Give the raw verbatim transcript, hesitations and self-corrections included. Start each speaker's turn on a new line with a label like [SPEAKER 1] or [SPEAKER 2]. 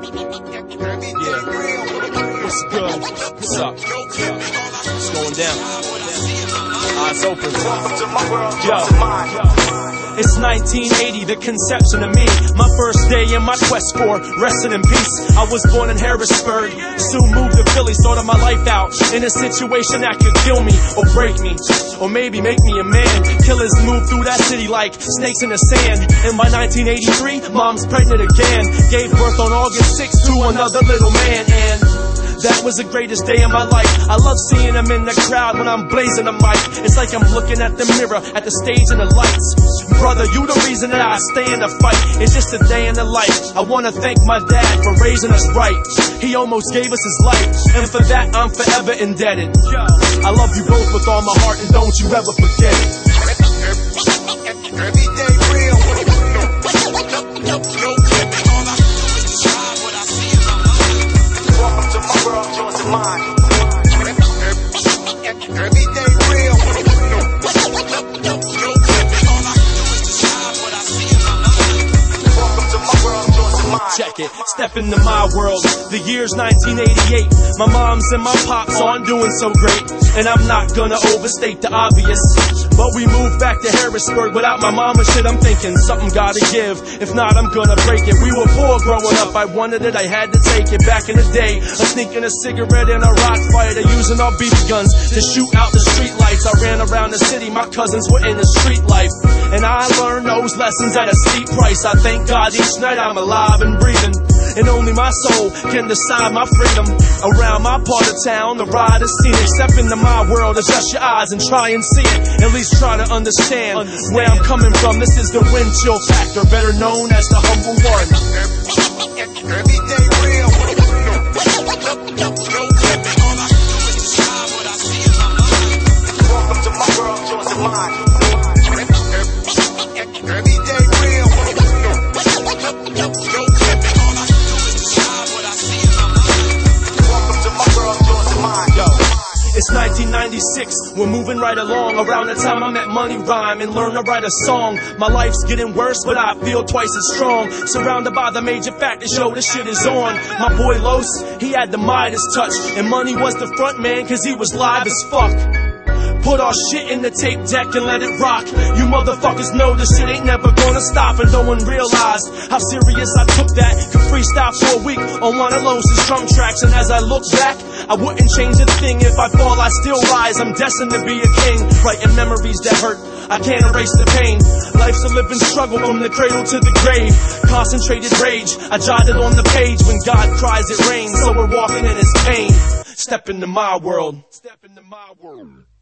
[SPEAKER 1] What's good? What's up? What's going down? Eyes open. Yo. It's nineteen eighty, the conception of me. My first day in my quest for resting in peace. I was born in Harrisburg, soon moved to Philly, started my life out in a situation that could kill me or break me, or maybe make me a man. Killers move through that city like snakes in the sand. And by nineteen eighty-three, mom's pregnant again. Gave birth on August sixth to another little man, and that was the greatest day of my life. I love seeing them in the crowd when I'm blazing the mic. It's like I'm looking at the mirror, at the stage and the lights. Brother, you the reason that I stay in the fight. It's just a day in the life. I wanna thank my dad for raising us right. He almost gave us his life, and for that I'm forever indebted. I love you both with all my heart, and don't you ever forget it.
[SPEAKER 2] Every day real. Welcome to my world, yours and mine. Every day real.
[SPEAKER 1] Check it, step into my world. The year's nineteen eighty-eight. My moms and my pops aren't doing so great, and I'm not gonna overstate the obvious, but we moved back to Harrisburg without my mama. Shit, I'm thinking something gotta give. If not, I'm gonna break it. We were poor growing up. I wanted it, I had to take it. Back in the day, a sneaking a cigarette and a rock fighter, using our B B guns to shoot out the street lights. I ran around the city, my cousins were in the street life, and I learned those lessons at a steep price. I thank God each night I'm alive and breathing, and only my soul can decide my freedom. Around my part of town, the ride is scenic. Step into my world, adjust your eyes and try and see it. At least try to understand, understand where I'm coming from. This is the wind chill factor, better known as the humble one.
[SPEAKER 2] Every day real. Welcome to my world, yours and mine. Every day real.
[SPEAKER 1] It's nineteen ninety-six, we're moving right along. Around the time I met Money Rhyme and learned to write a song. My life's getting worse, but I feel twice as strong. Surrounded by the major factors, show this shit is on. My boy Los, he had the Midas touch, and Money was the front man cause he was live as fuck. Put our shit in the tape deck and let it rock. You motherfuckers know this shit ain't never gonna stop, and no one realized how serious I took that. Could freestyle for a week on one of Los's drum tracks, and as I look back, I wouldn't change a thing. If I fall, I still rise. I'm destined to be a king, writing memories that hurt. I can't erase the pain. Life's a living struggle from the cradle to the grave. Concentrated rage, I jotted on the page. When God cries, it rains, so we're walking in His pain. Step into my world. Step into my world.